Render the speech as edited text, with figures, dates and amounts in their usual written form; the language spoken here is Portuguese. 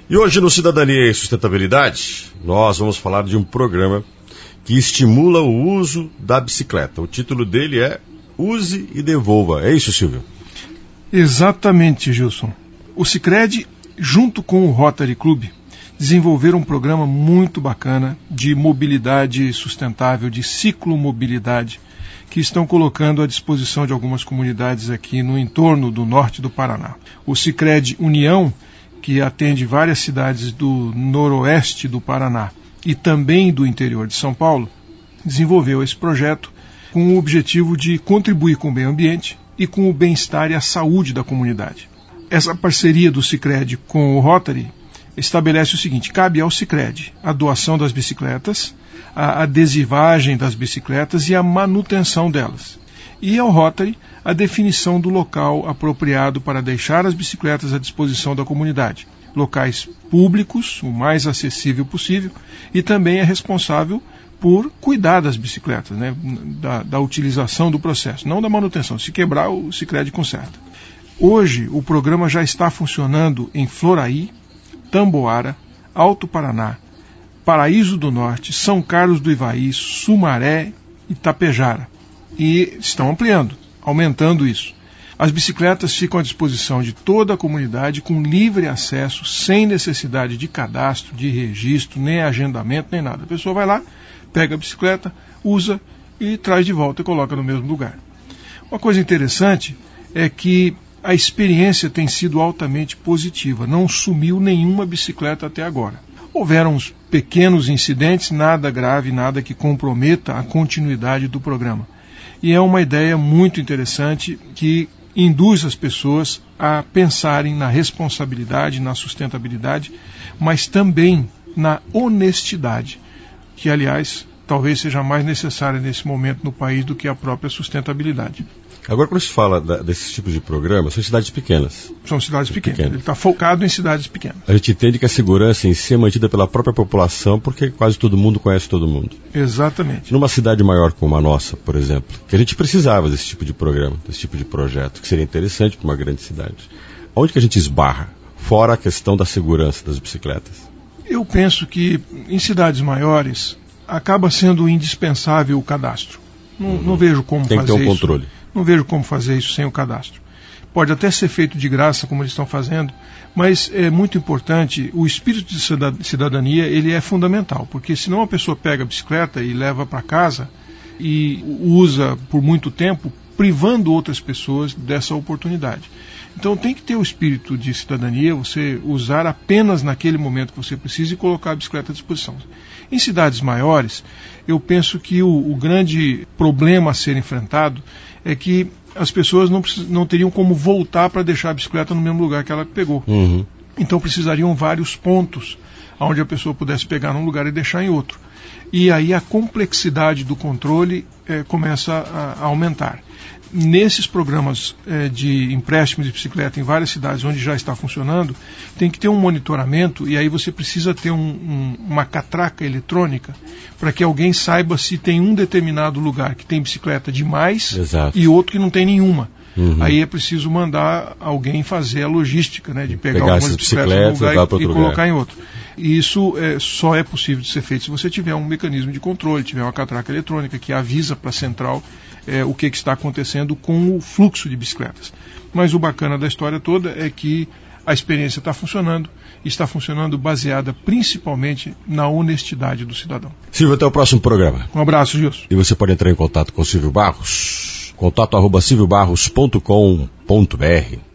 E hoje no Cidadania e Sustentabilidade, nós vamos falar de um programa que estimula o uso da bicicleta. O título dele é Use e Devolva. É isso, Silvio? Exatamente, Gilson. O Sicredi, junto com o Rotary Club, desenvolveram um programa muito bacana de mobilidade sustentável, de ciclomobilidade, que estão colocando à disposição de algumas comunidades aqui no entorno do norte do Paraná. O Sicredi União, que atende várias cidades do noroeste do Paraná e também do interior de São Paulo, desenvolveu esse projeto com o objetivo de contribuir com o meio ambiente e com o bem-estar e a saúde da comunidade. Essa parceria do Sicredi com o Rotary estabelece o seguinte: cabe ao Sicredi a doação das bicicletas, a adesivagem das bicicletas e a manutenção delas. E ao Rotary a definição do local apropriado para deixar as bicicletas à disposição da comunidade. Locais públicos, o mais acessível possível, e também é responsável por cuidar das bicicletas, né, da utilização do processo, não da manutenção. Se quebrar, o Sicredi conserta. Hoje, o programa já está funcionando em Floraí, Tamboara, Alto Paraná, Paraíso do Norte, São Carlos do Ivaí, Sumaré e Tapejara. E estão ampliando, aumentando isso. As bicicletas ficam à disposição de toda a comunidade com livre acesso, sem necessidade de cadastro, de registro, nem agendamento, nem nada. A pessoa vai lá, pega a bicicleta, usa e traz de volta e coloca no mesmo lugar. Uma coisa interessante é que a experiência tem sido altamente positiva. Não sumiu nenhuma bicicleta até agora. Houveram uns pequenos incidentes, nada grave, nada que comprometa a continuidade do programa. E é uma ideia muito interessante que induz as pessoas a pensarem na responsabilidade, na sustentabilidade, mas também na honestidade, que, aliás, talvez seja mais necessária nesse momento no país do que a própria sustentabilidade. Agora, quando se fala desses tipos de programas, são cidades pequenas. São cidades pequenas. Ele está focado em cidades pequenas. A gente entende que a segurança em si é mantida pela própria população, porque quase todo mundo conhece todo mundo. Exatamente. Numa cidade maior como a nossa, por exemplo, que a gente precisava desse tipo de programa, desse tipo de projeto, que seria interessante para uma grande cidade. Onde que a gente esbarra, fora a questão da segurança das bicicletas? Eu penso que em cidades maiores acaba sendo indispensável o cadastro. Não vejo como fazer isso. Tem que ter um controle. Não vejo como fazer isso sem o cadastro. Pode até ser feito de graça, como eles estão fazendo, mas é muito importante, o espírito de cidadania ele é fundamental, porque senão a pessoa pega a bicicleta e leva para casa e usa por muito tempo, privando outras pessoas dessa oportunidade. Então tem que ter o espírito de cidadania, você usar apenas naquele momento que você precisa e colocar a bicicleta à disposição. Em cidades maiores, eu penso que o grande problema a ser enfrentado é que as pessoas não teriam como voltar para deixar a bicicleta no mesmo lugar que ela pegou. Uhum. Então precisariam vários pontos onde a pessoa pudesse pegar num lugar e deixar em outro. E aí a complexidade do controle começa a aumentar. Nesses programas de empréstimo de bicicleta em várias cidades onde já está funcionando, tem que ter um monitoramento e aí você precisa ter uma catraca eletrônica para que alguém saiba se tem um determinado lugar que tem bicicleta demais. Exato. E outro que não tem nenhuma. Uhum. Aí é preciso mandar alguém fazer a logística, né, de pegar algumas bicicletas num lugar e lugar. colocar em outro. E isso só é possível de ser feito se você tiver um mecanismo de controle, tiver uma catraca eletrônica que avisa para a central o que está acontecendo com o fluxo de bicicletas. Mas o bacana da história toda é que a experiência está funcionando baseada principalmente na honestidade do cidadão. Silvio, até o próximo programa. Um abraço, Gilson. E você pode entrar em contato com o Silvio Barros, contato@silviobarros.com.br.